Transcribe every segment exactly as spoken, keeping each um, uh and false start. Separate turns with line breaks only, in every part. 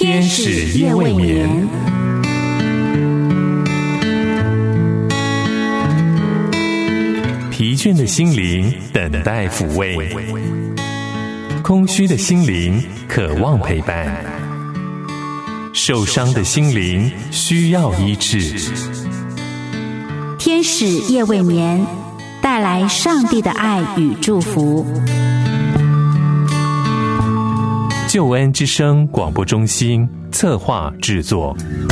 天使夜未眠。疲倦的心灵等待抚慰，空虚的心灵渴望陪伴，受伤的心灵需要医治。
天使夜未眠，带来上帝的爱与祝福。
救恩之声广播中心策划制作。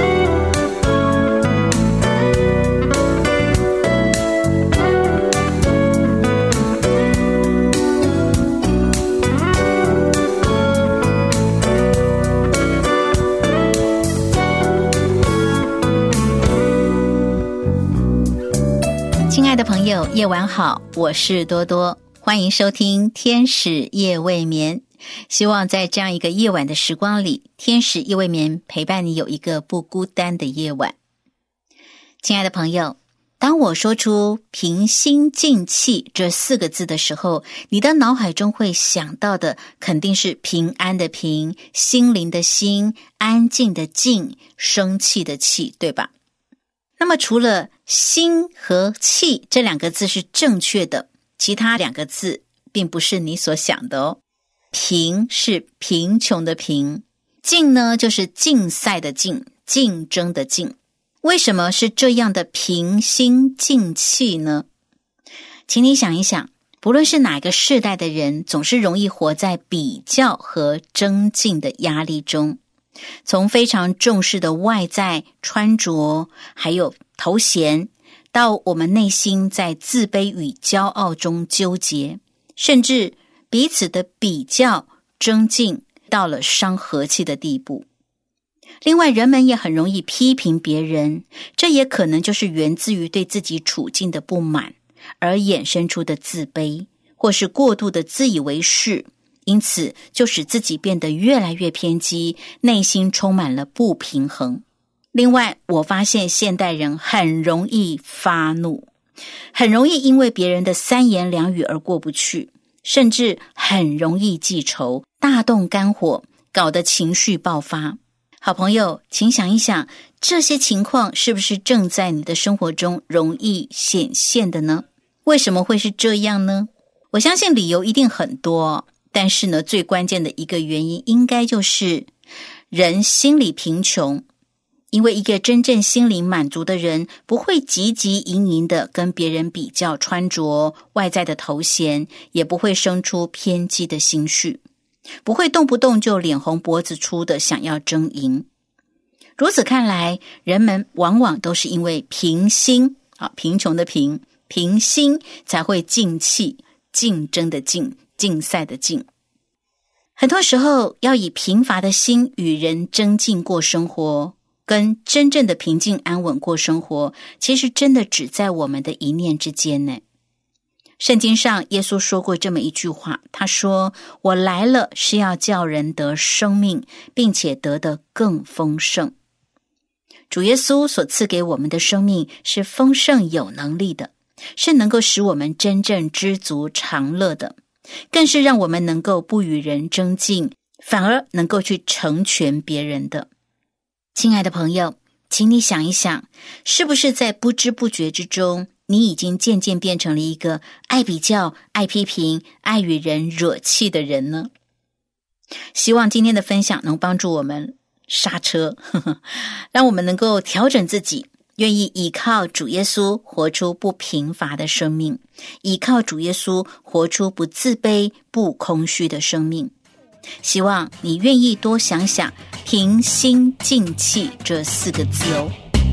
亲爱的朋友，夜晚好，我是多多，欢迎收听天使夜未眠。希望在这样一个夜晚的时光里，天使夜未眠陪伴你有一个不孤单的夜晚。亲爱的朋友，当我说出平心静气这四个字的时候，你的脑海中会想到的肯定是平安的平，心灵的心，安静的静，生气的气，对吧？那么除了心和气这两个字是正确的，其他两个字并不是你所想的哦。贫是贫穷的贫，竞呢就是竞赛的竞，竞争的竞。为什么是这样的平心静气呢？请你想一想，不论是哪个世代的人，总是容易活在比较和争竞的压力中。从非常重视的外在穿着，还有头衔，到我们内心在自卑与骄傲中纠结，甚至彼此的比较争竞到了伤和气的地步。另外，人们也很容易批评别人，这也可能就是源自于对自己处境的不满而衍生出的自卑，或是过度的自以为是，因此就使自己变得越来越偏激，内心充满了不平衡。另外，我发现现代人很容易发怒，很容易因为别人的三言两语而过不去，甚至很容易记仇，大动肝火，搞得情绪爆发。好朋友，请想一想，这些情况是不是正在你的生活中容易显现的呢？为什么会是这样呢？我相信理由一定很多，但是呢，最关键的一个原因应该就是人心里贫穷。因为一个真正心灵满足的人，不会汲汲营营的跟别人比较穿着、外在的头衔，也不会生出偏激的心绪，不会动不动就脸红脖子粗的想要争赢。如此看来，人们往往都是因为贫心，啊，贫穷的贫，贫心才会竞气，竞争的竞，竞赛的竞。很多时候，要以贫乏的心与人争竞过生活，跟真正的平静安稳过生活，其实真的只在我们的一念之间呢。圣经上耶稣说过这么一句话，他说，我来了是要叫人得生命，并且得得更丰盛。主耶稣所赐给我们的生命是丰盛有能力的，是能够使我们真正知足常乐的，更是让我们能够不与人争竞，反而能够去成全别人的。亲爱的朋友，请你想一想，是不是在不知不觉之中，你已经渐渐变成了一个爱比较、爱批评、爱与人惹气的人呢？希望今天的分享能帮助我们刹车，呵呵，让我们能够调整自己，愿意依靠主耶稣活出不贫乏的生命，依靠主耶稣活出不自卑、不空虚的生命。希望你愿意多想想平心静气这四个字哦。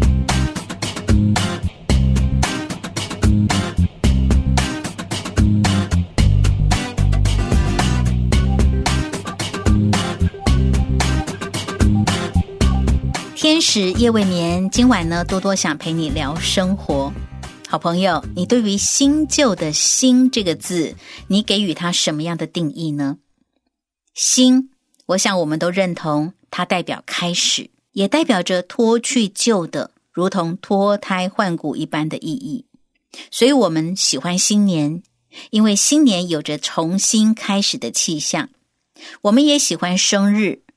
天使夜未眠，今晚呢，多多想陪你聊生活。好朋友，你对于新旧的新这个字，你给予它什么样的定义呢？新，我想我们都认同它代表开始，也代表着脱去旧的，如同脱胎换骨一般的意义。所以我们喜欢新年，因为新年有着重新开始的气象。我们也喜欢生日，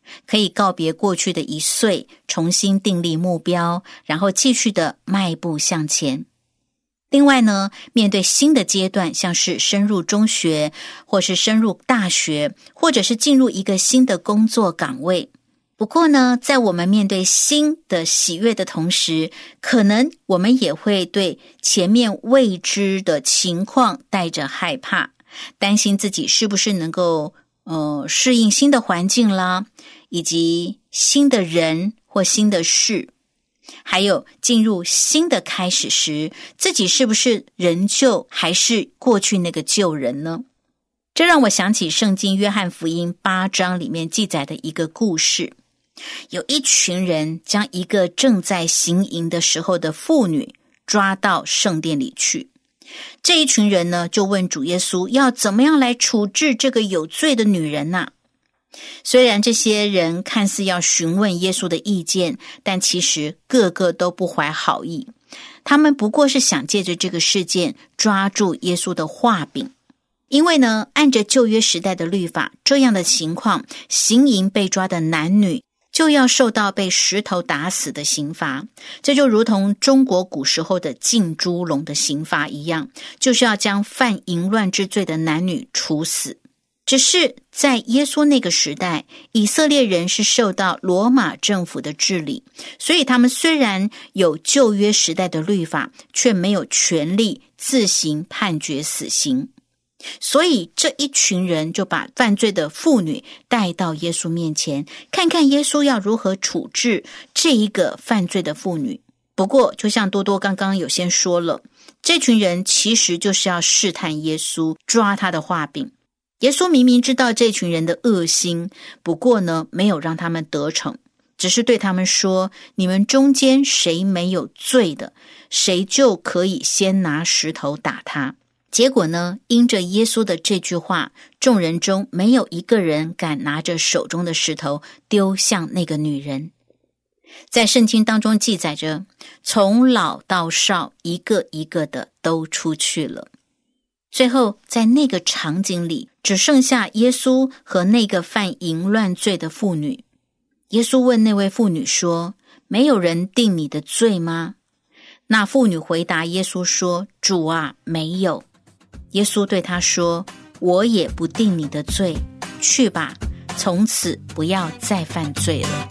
可以告别过去的一岁，重新订立目标，然后继续的迈步向前。另外呢，面对新的阶段，像是升入中学，或是升入大学，或者是进入一个新的工作岗位。不过呢，在我们面对新的喜悦的同时，可能我们也会对前面未知的情况带着害怕，担心自己是不是能够呃适应新的环境啦，以及新的人或新的事。还有进入新的开始时，自己是不是仍旧还是过去那个旧人呢？这让我想起圣经约翰福音八章里面记载的一个故事。有一群人将一个正在行淫的时候的妇女抓到圣殿里去。这一群人呢，就问主耶稣要怎么样来处置这个有罪的女人呢？虽然这些人看似要询问耶稣的意见，但其实个个都不怀好意。他们不过是想借着这个事件抓住耶稣的画柄。因为呢，按着旧约时代的律法，这样的情况，行淫被抓的男女就要受到被石头打死的刑罚。这就如同中国古时候的浸猪笼的刑罚一样，就是要将犯淫乱之罪的男女处死。只是在耶稣那个时代，以色列人是受到罗马政府的治理，所以他们虽然有旧约时代的律法，却没有权利自行判决死刑。所以这一群人就把犯罪的妇女带到耶稣面前，看看耶稣要如何处置这一个犯罪的妇女。不过就像多多刚刚有先说了，这群人其实就是要试探耶稣，抓他的画柄。耶稣明明知道这群人的恶心，不过呢，没有让他们得逞，只是对他们说，你们中间谁没有罪的，谁就可以先拿石头打他。结果呢，因着耶稣的这句话，众人中没有一个人敢拿着手中的石头丢向那个女人。在圣经当中记载着，从老到少，一个一个的都出去了。最后在那个场景里，只剩下耶稣和那个犯淫乱罪的妇女。耶稣问那位妇女说，没有人定你的罪吗？那妇女回答耶稣说，主啊，没有。耶稣对她说，我也不定你的罪，去吧，从此不要再犯罪了。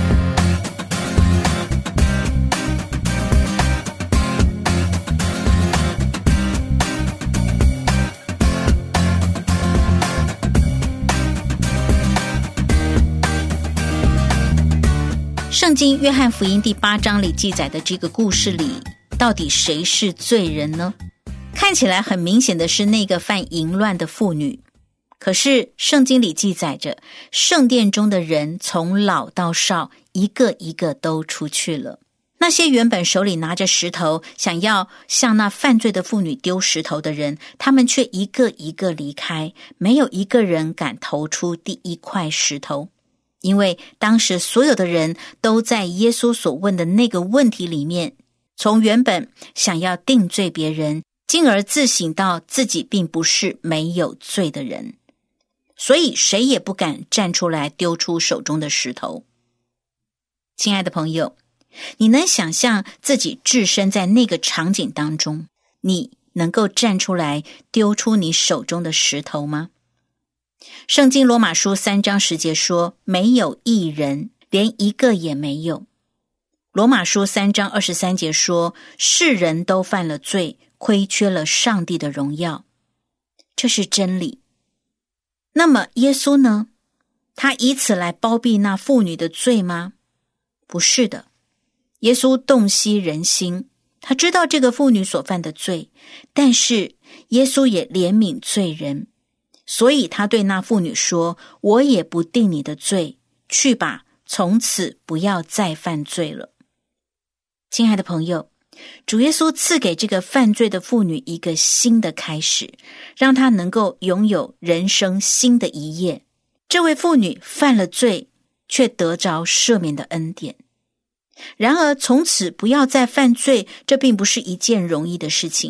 圣经约翰福音第八章里记载的这个故事里，到底谁是罪人呢？看起来很明显的是那个犯淫乱的妇女，可是圣经里记载着，圣殿中的人从老到少，一个一个都出去了。那些原本手里拿着石头，想要向那犯罪的妇女丢石头的人，他们却一个一个离开，没有一个人敢投出第一块石头。因为当时所有的人都在耶稣所问的那个问题里面，从原本想要定罪别人，进而自省到自己并不是没有罪的人，所以谁也不敢站出来丢出手中的石头。亲爱的朋友，你能想象自己置身在那个场景当中，你能够站出来丢出你手中的石头吗？圣经罗马书三章十节说，没有义人，连一个也没有。罗马书三章二十三节说，世人都犯了罪，亏缺了上帝的荣耀。这是真理。那么耶稣呢？他以此来包庇那妇女的罪吗？不是的。耶稣洞悉人心，他知道这个妇女所犯的罪，但是耶稣也怜悯罪人，所以他对那妇女说，我也不定你的罪，去吧，从此不要再犯罪了。亲爱的朋友，主耶稣赐给这个犯罪的妇女一个新的开始，让她能够拥有人生新的一页。这位妇女犯了罪，却得着赦免的恩典。然而从此不要再犯罪，这并不是一件容易的事情。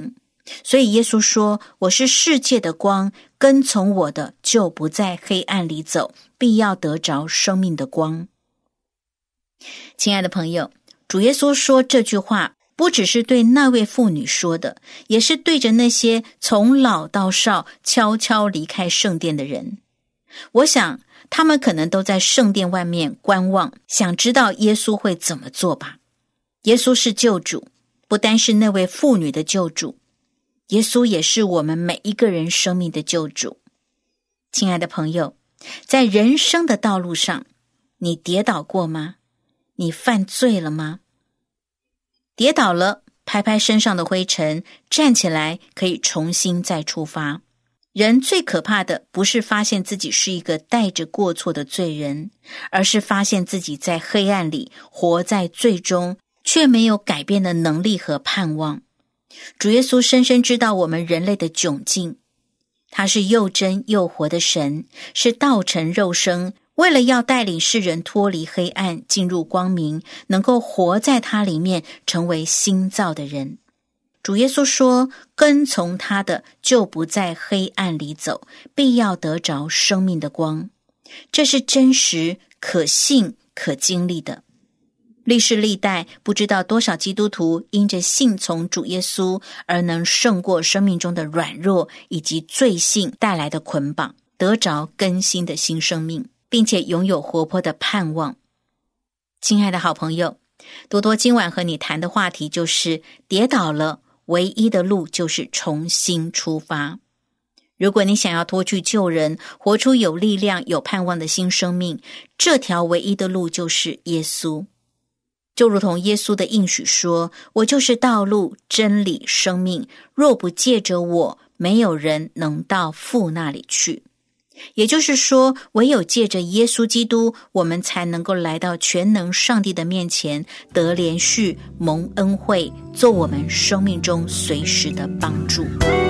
所以耶稣说，我是世界的光，跟从我的就不在黑暗里走，必要得着生命的光。亲爱的朋友，主耶稣说这句话不只是对那位妇女说的，也是对着那些从老到少悄悄离开圣殿的人。我想他们可能都在圣殿外面观望，想知道耶稣会怎么做吧。耶稣是救主，不单是那位妇女的救主，耶稣也是我们每一个人生命的救主。亲爱的朋友，在人生的道路上，你跌倒过吗？你犯罪了吗？跌倒了，拍拍身上的灰尘，站起来，可以重新再出发。人最可怕的不是发现自己是一个带着过错的罪人，而是发现自己在黑暗里活在罪中，却没有改变的能力和盼望。主耶稣深深知道我们人类的窘境，他是又真又活的神，是道成肉身，为了要带领世人脱离黑暗，进入光明，能够活在他里面，成为新造的人。主耶稣说，跟从他的就不在黑暗里走，必要得着生命的光。这是真实、可信、可经历的。历世历代不知道多少基督徒因着信从主耶稣而能胜过生命中的软弱以及罪性带来的捆绑，得着更新的新生命，并且拥有活泼的盼望。亲爱的好朋友，多多今晚和你谈的话题就是跌倒了，唯一的路就是重新出发。如果你想要脱去旧人，活出有力量有盼望的新生命，这条唯一的路就是耶稣。就如同耶稣的应许说，我就是道路、真理、生命，若不借着我，没有人能到父那里去。也就是说，唯有借着耶稣基督，我们才能够来到全能上帝的面前，得连续蒙恩惠，做我们生命中随时的帮助。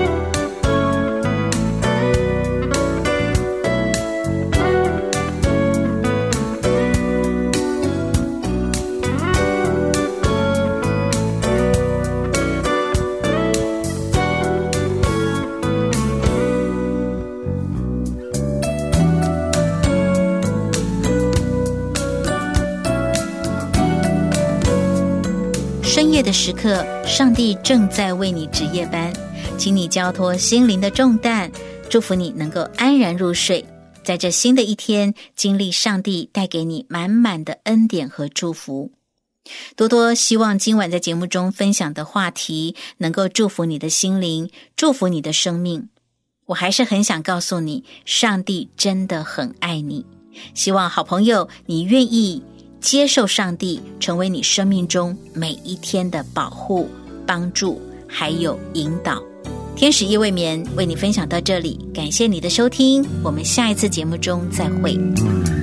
深夜的时刻，上帝正在为你值夜班，请你交托心灵的重担，祝福你能够安然入睡，在这新的一天经历上帝带给你满满的恩典和祝福。多多希望今晚在节目中分享的话题能够祝福你的心灵，祝福你的生命。我还是很想告诉你，上帝真的很爱你。希望好朋友你愿意接受上帝成为你生命中每一天的保护、帮助还有引导。天使夜未眠为你分享到这里，感谢你的收听，我们下一次节目中再会。